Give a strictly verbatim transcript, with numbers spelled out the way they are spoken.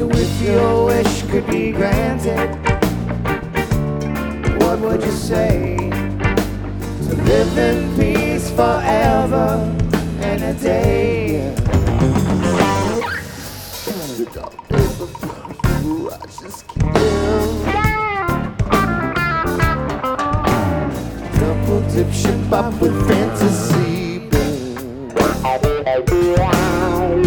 So if your wish could be granted, what would you say? To live in peace forever and a day. I just can't. Double dip ship up with fantasy.